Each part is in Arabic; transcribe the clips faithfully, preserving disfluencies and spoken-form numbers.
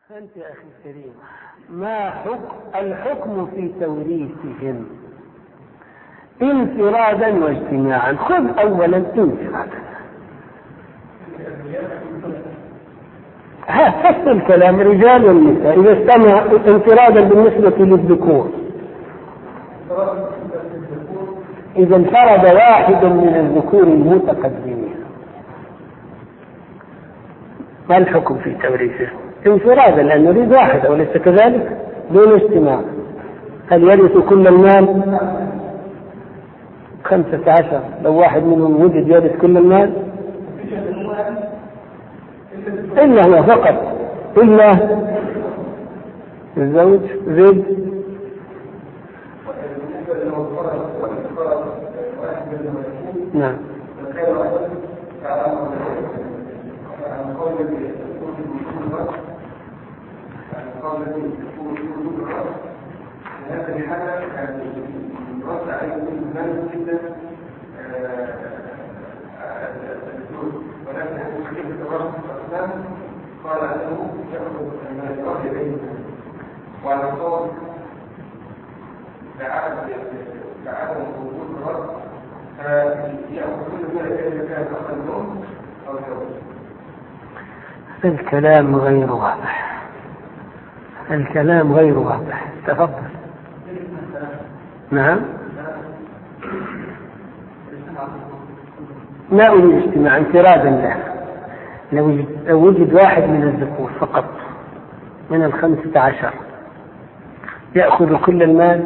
أنت يا أخي الكريم، ما حكم الحكم في توريثهم انفرادا واجتماعا؟ خذ أولا انفرادا، ها فصل الكلام رجال والنساء إذا استمع انفرادا بالنسبة للذكور، إذا انفرد واحد من الذكور المتقدمين ما الحكم في توريثه؟ انفرادا، لأن نريد واحدة وليس كذلك دون اجتماع. هل يرث كل المال؟ خمسة عشر لو واحد منهم وجد يرث كل المال، إلا هو فقط، إلا الزوج زيد. نعم. هذا الحالة رد عليه المال جدا ولكن المشكلة في الرد الأسلام قال أنه يأخذ المال الواحد بينه وعلى الصوت لعدم وجود الرد فيأخذ كل ذلك إذا كان أخذ النوم أو الزوج. الكلام غير واضح، الكلام غير واضح. تفضل. نعم. ما أريد اجتماع، انفرادا له. لو وجد واحد من الذكور فقط من الخمسة عشر يأخذ كل المال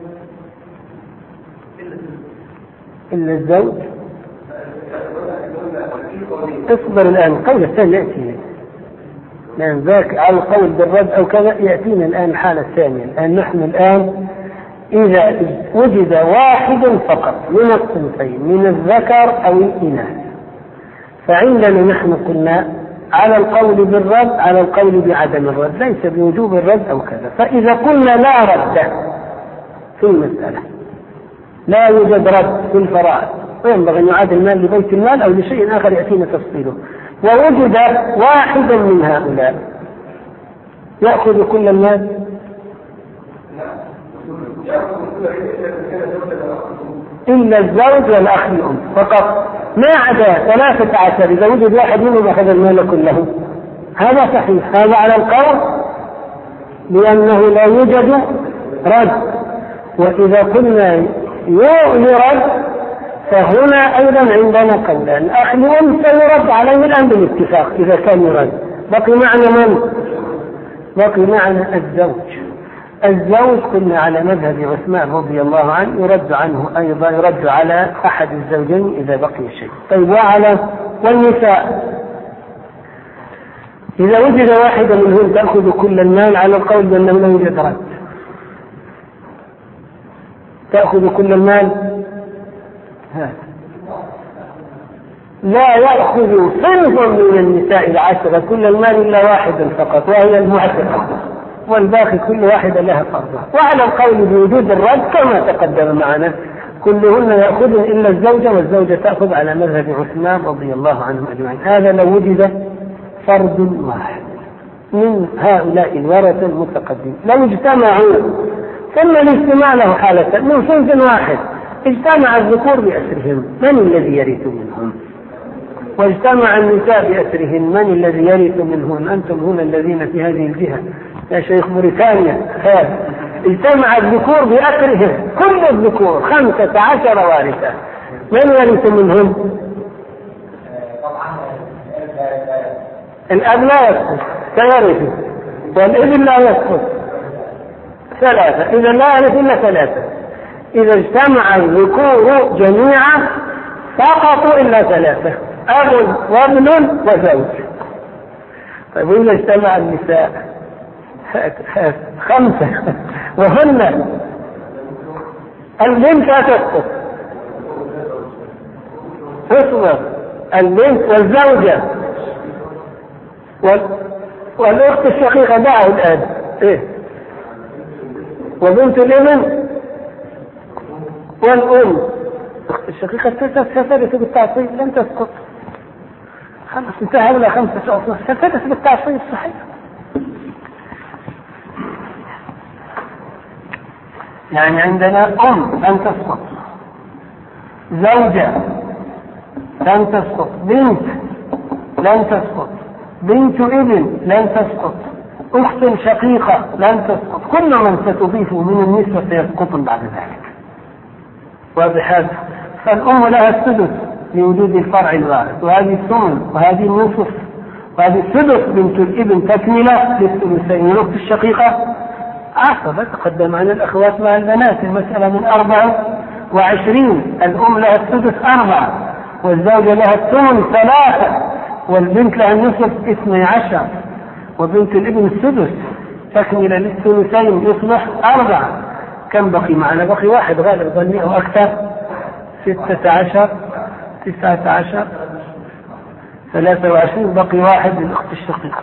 إلا الزوج. اصبر الآن، القول الثاني يأتينا، لأن ذاك على القول بالرد أو كذا يأتينا الآن الحالة الثانية. الآن نحن الآن إذا وجد واحد فقط من الصنفين من الذكر أو الإناث، فعندنا نحن قلنا على القول بالرد على القول بعدم الرد، ليس بوجوب الرد أو كذا. فإذا قلنا لا رد في المسألة، لا يوجد رد في الفرائض وينبغي أن يعاد المال لبيت المال أو لشيء آخر يأتينا تفصيله، ووجد واحد من هؤلاء يأخذ كل المال إلا الزوج والأخ الأم فقط، ما عدا ثلاثة عشر إذا وجد واحد منهم أخذ المال كله. هذا صحيح، هذا على القول لأنه لا يوجد رد. وإذا قلنا يرد فهنا أيضا عندنا قولان، الأخ الأم سيرد عليه الآن بالاتفاق إذا كان يرد. بقي معنا من؟ بقي معنا الزوج. الزوج كنا على مذهب عثمان رضي الله عنه يرد عنه أيضا، يرد على أحد الزوجين إذا بقي شيء. طيب وعلى والنساء إذا وجد واحدة منهم تأخذ كل المال على القول بأنه لا يوجد رد، تأخذ كل المال. ها. لا يأخذ صنف من النساء العشرة كل المال إلا واحد فقط وهي المعتقة، والباقي كل واحدة لها فرضها. وعلى القول بوجود الرد كما تقدم معنا كلهن يأخذن إلا الزوجة، والزوجة تأخذ على مذهب عثمان رضي الله عنهم أجمعين. هذا لو وجد فرد واحد من هؤلاء الورثة المتقدمين. لو اجتمعوا، ثم الاجتماع له حالة من صنف واحد، اجتمع الذكور بأسرهم من الذي يرث منهم؟ واجتمع النساء بأسرهن من الذي يرث منهن؟ أنتم هنا الذين في هذه الجهة يا شيخ موريتانيا. اجتمع الذكور بأسرهم، كل الذكور خمسة عشر وارثة، من يرث منهم؟ الأب لا يسقط سيرث، والابن لا يسقط ثلاثة، إذا لا يرث إلا ثلاثة. إذا اجتمع الذكور جميعا سقطوا إلا ثلاثة، أب وابن وزوج. طيب وإذا اجتمع النساء خمسة وهن البنت لا تسقط، اصبر، البنت والزوجة والأخت الشقيقة دعوا الآن إيه، وبنت الابن والأم. أخت الشقيقة سترث بالتعصيب لن تسقط، خلاص انتهى إلى خمسة أصناف، سترث بالتعصيب صحيح. يعني عندنا أم لن تسقط، زوجة لن تسقط، بنت لن تسقط، بنت ابن لن تسقط، أخت شقيقة لن تسقط، كل من ستضيفه من النسوة سيسقط بعد ذلك. وبهذا فالأم لها السدس لوجود الفرع الوارث، وهذه الثمن، وهذه النصف، وهذه السدس. بنت الابن تكملة للثلثين. الأخت الشقيقة عصبة تقدم عن الأخوات مع البنات، المسألة من أربعة وعشرين. الأم لها السدس أربعة، والزوجة لها الثمن ثلاثة، والبنت لها النصف اثني عشر، وبنت الابن السدس تكملة للثلثين يصبح أربعة. كم بقي معنا؟ بقي واحد غالب ظني أو أكثر، ستة عشر، تسعة عشر، ثلاثة وعشرين، بقي واحد للأخت الشقيقة.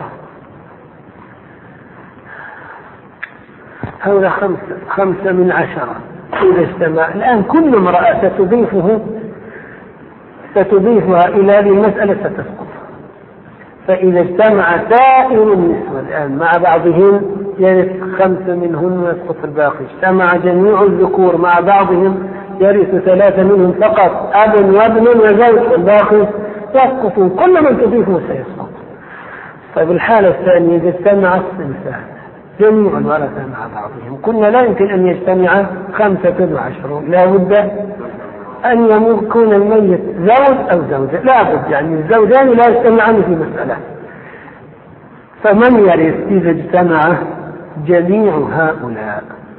هؤلاء خمسة خمسة من عشرة إذا اجتمع. الآن كل امرأة ستضيفه ستضيفها إلى هذه المسألة ستسقط. فإذا اجتمع سائر النسوة الآن مع بعضهم يرث خمسة منهن ويسقط الباقي. اجتمع جميع الذكور مع بعضهم يرث ثلاثة منهم فقط، أب وابن وزوج، والباقي يسقط. كل من تضيفه سيسقط. طيب الحالة الثانية إذا اجتمع الصنفان جميع الورثة مع بعضهم، كنا لا يمكن أن يجتمع خمسة وعشرون، لا بد أن يكون الميت زوج أو زوجة، لا بد، يعني الزوجان لا يجتمعان في مسألة. فمن يرث إذا اجتمع جميع هؤلاء؟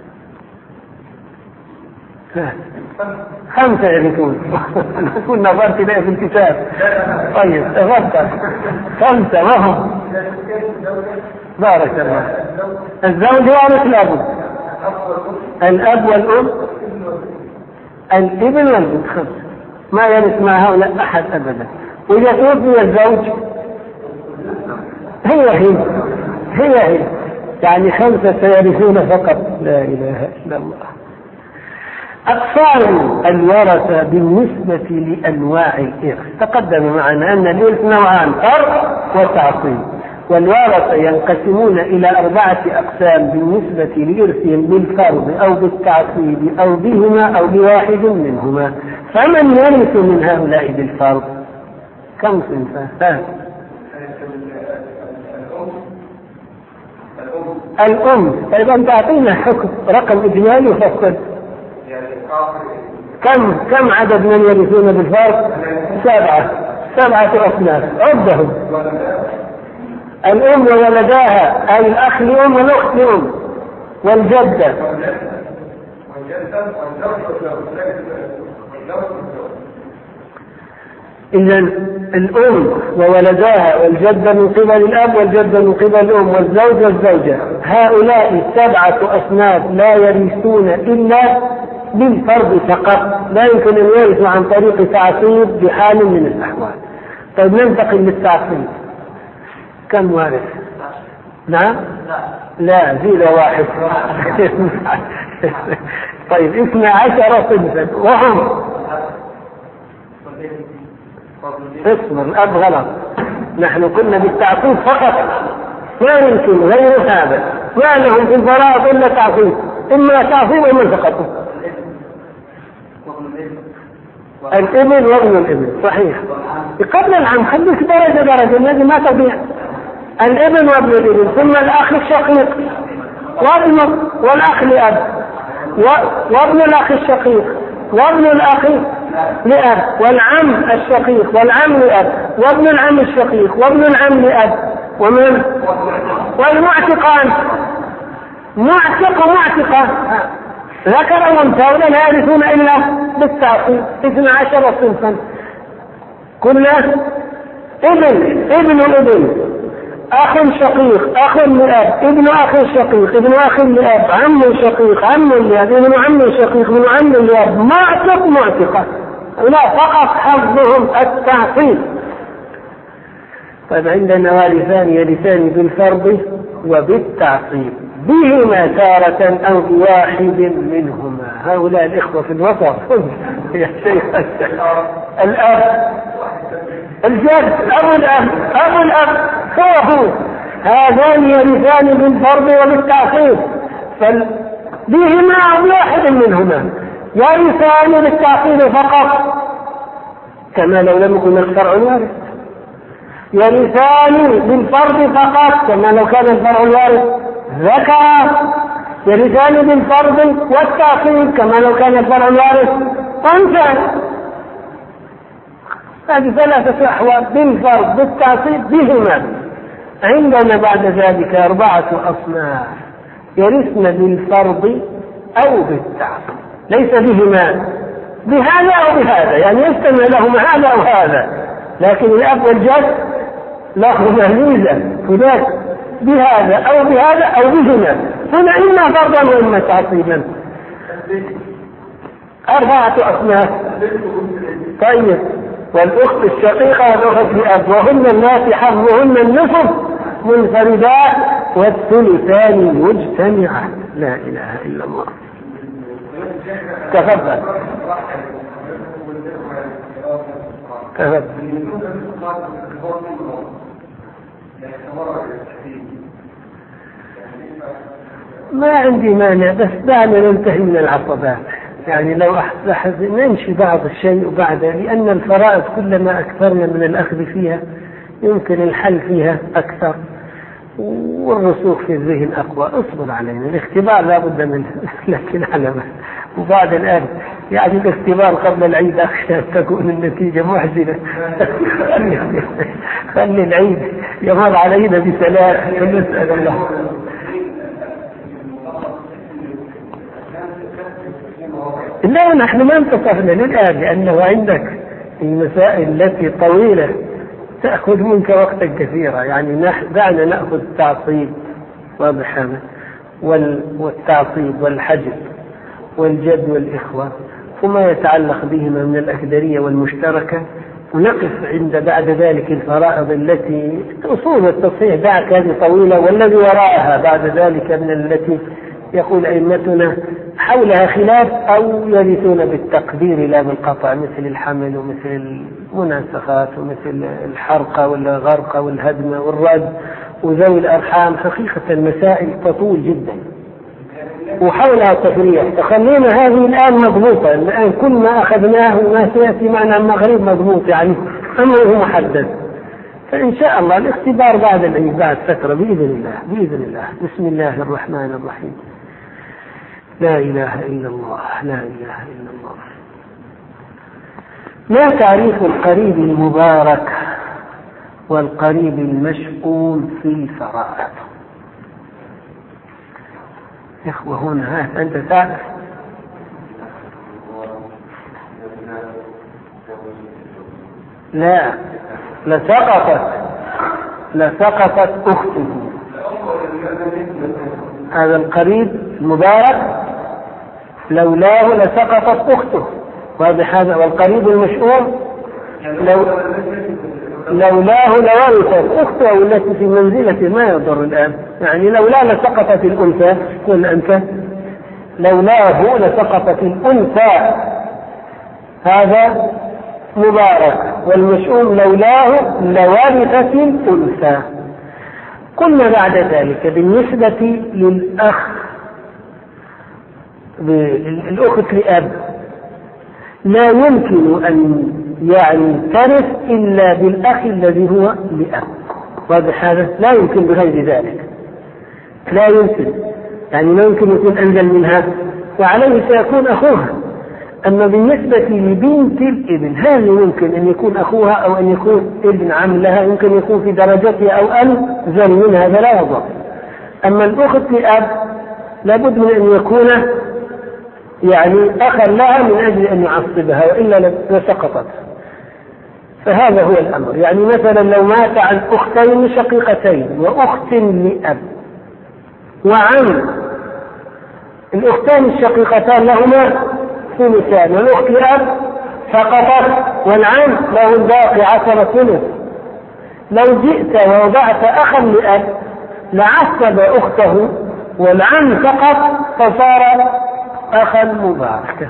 خمسة يرثون. كنا نظرت إليه في الكتاب. طيب تفضل. خمسة وهم بارك الله. الزوج يعرف الأب، الأب والأم، الابن والبنت، خمسة. ما يرث مع هؤلاء أحد أبدا. وإذا توفي الزوج هي هي هي هي يعني خمسة سيرثون فقط. لا إله إلا الله. أقسام الورثة بالنسبة لأنواع الإرث. تقدم معنا أن الإرث نوعان، فرع وتعصيب، والورثة ينقسمون إلى أربعة أقسام بالنسبة لإرثهم بالفرض أو بالتعصيب أو بهما أو بواحد منهما. فمن يرث من هؤلاء بالفرض؟ كم صنفا؟ الأم. طيب أنت أعطينا حكم رقم إجمالي وفصل. كم كم عدد من يرثون بالفرض؟ سبعة سبعة أصناف. عدهم: الأم وولداها، أي الأخ لأم والأخت لأم، والجدة، إذا الأم وولداها والجدة من قبل الأب والجدة من قبل الأم والزوج والزوجة. هؤلاء سبعة أصناف لا يرثون إلا بالفرض فقط، لا يمكن أن يرثوا عن طريق تعصيب بحال من الأحوال. طيب ننتقل للتعصيب. كم وارث؟ نعم؟ لا زيد واحد. طيب اثنى عشر صنفا وهم اسم الأب غلط. نحن كنا بالتعصيب فقط، ما يمكن غير هذا. ما لهم في البراءة إلا تعصيب، إما تعصيب وإما سقطوا. الابن وابن الابن صحيح. قبل العام خليك درجة درجة، الذي ما تضيع. الابن وابن الابن، ثم الأخ الشقيق وابن والأخ لأب، وابن الأخ الشقيق وابن الأخ لأب، والعم الشقيق والعم لأب، وابن العم الشقيق وابن العم لأب، ومن والمعتقان، معتق ومعتقة، ذكر وانثى، ولا لا يرثون إلا بالتعصيب. اثنى عشر صنفا كله ابن ابن ابن، أخ شقيق، أخ لأب، ابن أخ شقيق، ابن أخ لأب، عم شقيق، عم لأب، ابن عم شقيق، ابن عم لأب، معتق معتقة. لا فقط حظهم التعصيب. طيب عندنا وارثان يرثان بالفرض وبالتعصيب، بهما تارة أو بواحد منهما. هؤلاء الإخوة في الوسط. يا شيخ الأب، الجد، أبو الأب، أبو الأب هو هو، هذان يرثان بالفرض وبالتعصيب. بهما أو بواحد منهما، يرثان بالتعصيب فقط كما لو لم يكن الفرع الوارث، يرثان بالفرض فقط كما لو كان الفرع الوارث ذكر، يرثان بالفرض والتعصيب كما لو كان الفرع الوارث أنثى. هذه ثلاثة أحوال بالفرض بالتعصيب بهما. عندنا بعد ذلك أربعة أصناف يرثن بالفرض أو بالتعصيب، ليس بهما، بهذا أو بهذا، يعني يستمع لهما هذا أو هذا، لكن الأب والجد لهما ميزة، هناك بهذا أو بهذا أو بهما، هنا إما فرضا وإما تعصيبا. أربعة أصناف. طيب، والأخت الشقيقة والأخت لأب، وهن الناس حظهن النصف منفردات والثلثان مجتمعات. لا إله إلا الله. تفضل تفضل. ما عندي مانع، بس دعنا ننتهي من العصبات، يعني لو أحد نمشي بعض الشيء وبعده، لأن الفرائض كلما أكثرنا من الأخذ فيها يمكن الحل فيها أكثر والرسوخ في الذهن أقوى. اصبر علينا، الاختبار لا بد منه لكن على ما وبعد الآن يعني الاختبار قبل العيد أخشى تكون النتيجة محزنة. خلي العيد يمر علينا بسلام ونسأل الله. لا، نحن ما انتصفنا للآن، لأنه عندك المسائل التي طويلة تأخذ منك وقتا كثيرا، يعني دعنا نأخذ التعصيب واضح هذا والتعصيب والحجب والجد والإخوة وما يتعلق بهما من الأكدرية والمشتركة، ونقف عند بعد ذلك الفرائض التي أصول التصحيح دعك هذه طويلة، والذي وراءها بعد ذلك من التي يقول أئمتنا حولها خلاف أو يرثون بالتقدير لا بالقطع، مثل الحمل ومثل المناسخات ومثل الحرقة والغرقة والهدمة والرد وذوي الأرحام. حقيقة المسائل تطول جدا وحولها تفريع، فخلينا هذه الآن مضبوطة، الآن كل ما أخذناه وما سيأتي معنا المغرب مضبوط، يعني أمره محدد. فإن شاء الله الاختبار بعد العيد بعد فترة بإذن الله بإذن الله. بسم الله الرحمن الرحيم. لا إله إلا الله لا إله إلا الله. ما تعريف القريب المبارك والقريب المشؤوم في الفرائض؟ إخوة هنا أنت تعرف؟ لا، لسقطت لسقطت أخته. هذا القريب المبارك لولاه لسقطت أخته، واضح هذا. والقريب المشؤوم لو لولاه لورثت أخته التي في منزلته، ما يضر الآن، يعني لولا لسقطت الأنثى. قل أنت لولاه لسقطت الأنثى، هذا مبارك. والمشؤوم لولاه لورثت الأنثى. قلنا بعد ذلك بالنسبة للأخ الأخت لأب لا يمكن أن يعني ترث إلا بالأخ الذي هو لأب، واضح هذا؟ لا يمكن بغير ذلك، لا يمكن، يعني لا يمكن يكون أنزل منها وعليه سيكون أخوها. أما بالنسبة لبنت الابن هل يمكن أن يكون أخوها أو أن يكون ابن عم لها، يمكن يكون في درجتها أو أنزل منها، هذا لا يضر. أما الأخت لأب لابد من أن يكون يعني أخا لها من أجل أن يعصبها، وإلا لسقطت. فهذا هو الأمر. يعني مثلا لو مات عن أختين شقيقتين وأخت لأب وعم، الأختان الشقيقتان لهما ثلثان والأخت لأب سقطت، والعم له الباقي عشرة ثلث. لو جئت ووضعت أخا لأب لعصب أخته والعم سقط فصار أخا مباركا.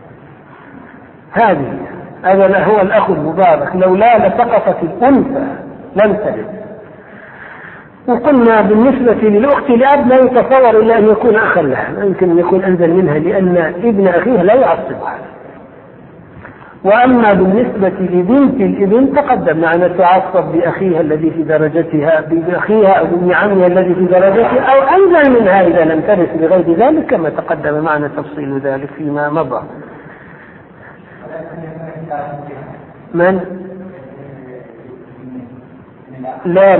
هذه هذا هو الأخ المبارك، لولا لسقطت الأنثى لم تلد. وقلنا بالنسبة للأخت لأب لا يتصور إلا أن يكون أخا لها، لا يمكن أن يكون أنزل منها لأن ابن أخيه لا يعصبها. وأما بالنسبة لبنت الابن تقدم معنا تعصب بأخيها الذي في درجتها، بأخيها أو بابن عمها الذي في درجتها، أو أنزل منها إذا لم ترث بغير ذلك، كما تقدم معنا تفصيل ذلك فيما مضى. من؟ لا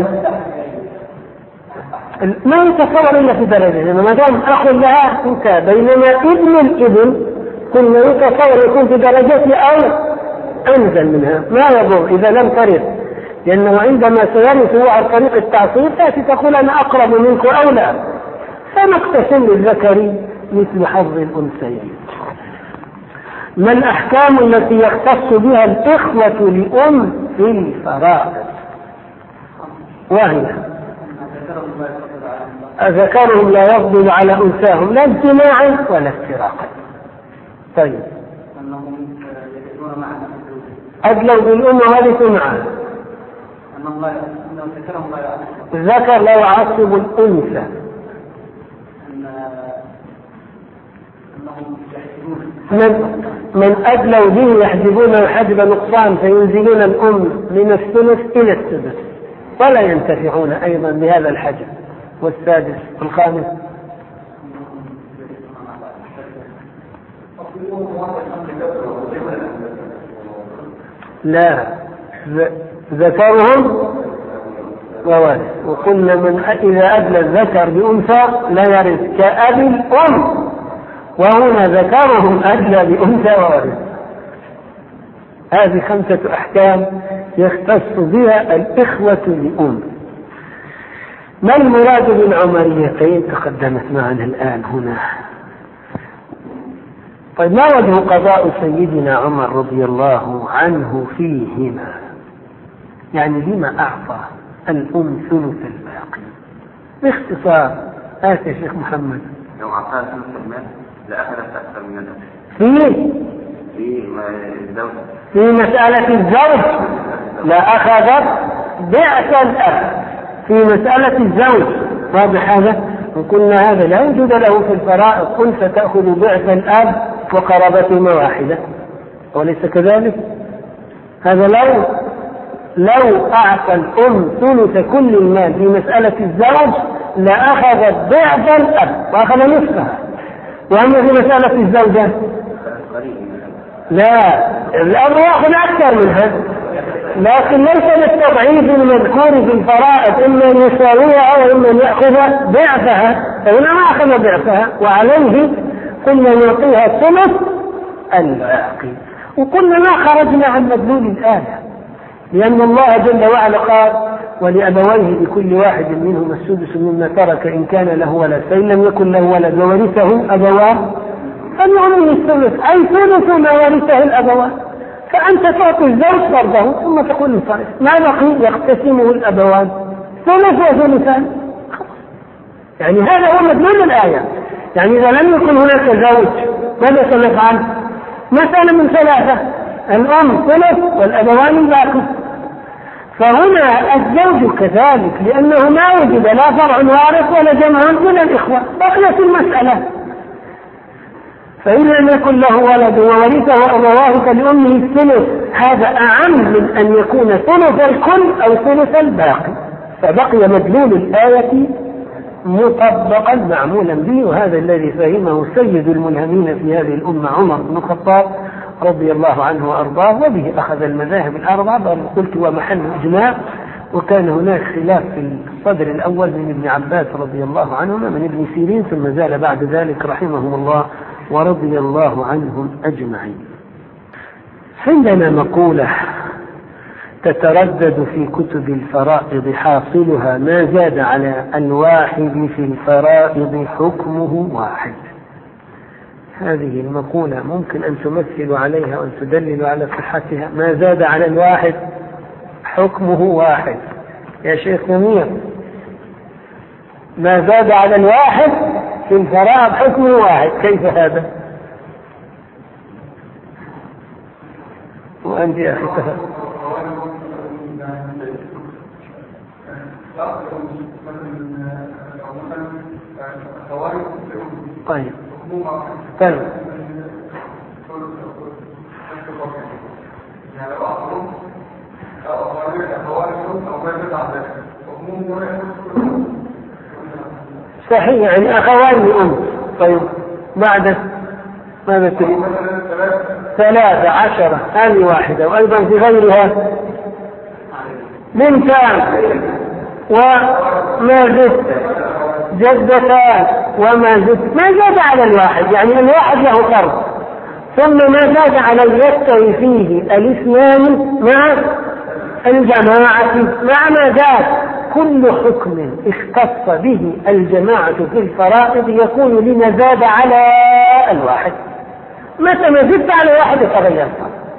ما يتصور إلا في درجة، ما دام أخ لها انتهى. بينما ابن الابن كل يتصور يكون في درجته أو أنزل منها، ما يضر إذا لم ترث، لأنه عندما سيرث هو عن طريق التعصيب تأتي تقول أنا أقرب منك أو لا، فنقتسم للذكر مثل حظ الأنثيين. ما الأحكام التي يختص بها الإخوة لأم في الفرائض؟ وهي ذكرهم لا يفضل على أنثاهم لا اجتماعا ولا افتراقا. طيب أدلوا بالأمة ورثوا معا، الذكر لا يعصب الأنثى، من, من أدلوا به يحجبون حجب نقصان فينزلون الأم من الثلث إلى السدس ولا ينتفعون أيضا بهذا الحجب. والسادس والخامس لا ذكرهم ووارث. وقلنا من إذا أدلى الذكر بأنثى لا يرث كأبي الأم، وهنا ذكرهم أدلى بأنثى ووارث. هذه خمسة أحكام يختص بها الإخوة لأم. ما المراد بالعمريتين؟ تقدمت معنا الآن هنا. طيب ما وجه قضاء سيدنا عمر رضي الله عنه فيهما؟ يعني لما أعطى الأم ثلث الباقي؟ باختصار آتي شيخ محمد. لو أعطاها ثلث المال لأخذت أكثر من الأب. في في الزوج في مسألة الزوج لأخذت ضعف الأب في مسألة الزوج، واضح هذا؟ وقلنا هذا لا وجود له في الفرائض، أنثى تأخذ ضعف الأب وقرابتهما واحدة، وليس كذلك؟ هذا لو لو أعطى الأم ثلث كل المال في مسألة الزوج لأخذت ضعف الأب وأخذ نصفها. وأما في مسألة الزوجة لا، الأب يأخذ أكثر من هذا، لكن ليس للتضعيف المذكور في الفرائض إما أن يساويها أو إما أن يأخذ ضعفها، فهنا ما أخذ ضعفها، وعليه قلنا نعطيها الثلث الباقي. وقلنا ما خرجنا عن مدلول الآية، لأن الله جل وعلا قال ولأبويه لكل واحد منهما السدس مما ترك إن كان له ولد، فإن لم يكن له ولد وورثه أبواه فليعطيه الثلث، أي ثلث ما ورثه الأبوان. فأنت تعطي الزوج فرضه ثم تقول انصرف، ما بقي يقتسمه الأبوان ثلث وثلثان. يعني هذا هو مدلول الآية. يعني إذا لم يكن هناك زوج ماذا سنفعل؟ مسألة من ثلاثة، الأم ثلث والأبوان الباقي. فهنا الزوج كذلك، لأنه ما وجد لا فرع وارث ولا جمع من الإخوة، بقيت المسألة. فإن لم يكن له ولد وورثه أبواه فلأمه الثلث، هذا أعم من أن يكون ثلث الكل أو ثلث الباقي. فبقي مدلول الآية مطبقا معمولا به، وهذا الذي فهمه سيد الملهمين في هذه الأمة عمر بن الخطاب رضي الله عنه وأرضاه، وبه أخذ المذاهب الأربعة، بل قلت ومحل إجماع. وكان هناك خلاف في الصدر الأول من ابن عباس رضي الله عنهما من ابن سيرين، ثم زال بعد ذلك رحمهم الله ورضي الله عنهم أجمعين. عندنا مقولة تتردد في كتب الفرائض حاصلها ما زاد على الواحد في الفرائض حكمه واحد. هذه المقولة ممكن أن تمثل عليها وأن تدلل على صحتها. ما زاد على الواحد حكمه واحد. يا شيخ منير، ما زاد على الواحد في الفرائض حكمه واحد، كيف هذا؟ وأنت يا أخي تفضل. خوارج طيب طيب يعني لو أخرهم أو أخوارجهم أو ما يدفع ذلك وهم ولا يكون صحيح، يعني أخوان لأم. طيب بعد ماذا تريد؟ ثلاثة عشرة، هذه واحدة، وأيضا في غيرها بنتان وما زدت جدتان وما زدت، ما زاد على الواحد، يعني الواحد له فرض، ثم ما زاد على يستوي فيه الاثنان مع الجماعة مع ما زاد. كل حكم اختص به الجماعة في الفرائض يكون لما زاد على الواحد. متى ما زدت على واحد يتغير،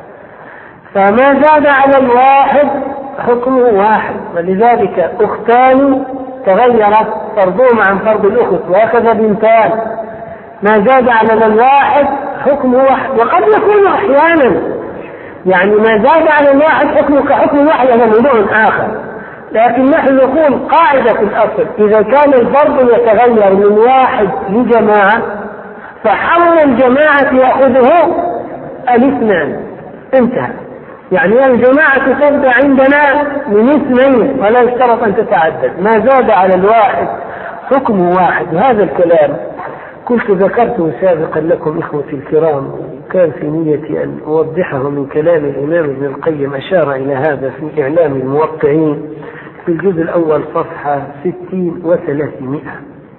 فما زاد على الواحد حكمه واحد، ولذلك أختان تغيرت فرضهما عن فرض الأخت، وهكذا بنتان. ما زاد على الواحد حكمه واحد، وقد يكون أحيانا يعني ما زاد على الواحد حكمه كحكم واحد على موضوع آخر، لكن نحن نقول قاعدة الأصل إذا كان الفرض يتغير من واحد لجماعة فحول الجماعة يأخذه الاثنان، انتهى. يعني الجماعة تبدأ عندنا من اثنين ولا يشترط أن تتعدد، ما زاد على الواحد حكمه واحد. وهذا الكلام كنت ذكرته سابقا لكم إخوتي الكرام، كان في نيتي أن أوضحه من كلام الإمام ابن القيم، أشار إلى هذا في إعلام الموقعين في الجزء الأول صفحة ستين وثلاثمائة.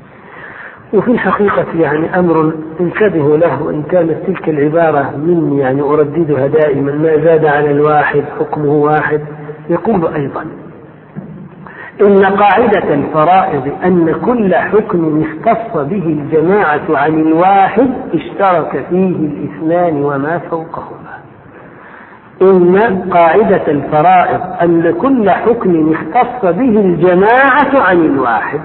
وفي الحقيقة يعني أمر انتبهوا له، وإن كانت تلك العبارة مني يعني أرددها دائما، ما زاد على الواحد حكمه واحد. يقول أيضا إن قاعدة الفرائض أن كل حكم اختص به الجماعة عن الواحد اشترك فيه الاثنان وما فوقهما. إن قاعدة الفرائض أن كل حكم اختص به الجماعة عن الواحد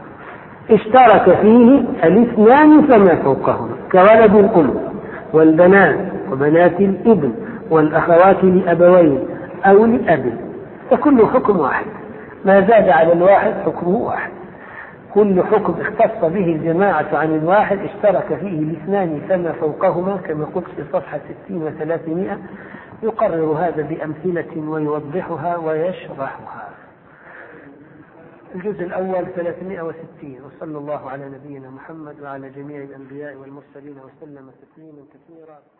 اشترك فيه الاثنان فما فوقهما، كولد الأم والبنات وبنات الابن والأخوات لأبوين أو لأب، فكل حكم واحد. ما زاد على الواحد حكمه واحد. كل حكم اختص به الجماعة عن الواحد اشترك فيه الاثنان فما فوقهما، كما قلت في صفحة ستين وثلاثمائة. يقرر هذا بأمثلة ويوضحها ويشرحها. الجزء الأول ثلاثمائة وستين. وصلى الله على نبينا محمد وعلى جميع الأنبياء والمرسلين وسلم تسليما كثيرا.